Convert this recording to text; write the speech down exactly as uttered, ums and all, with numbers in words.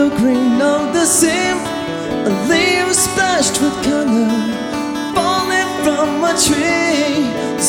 the green of the sea, a leaf splashed with color falling from a tree.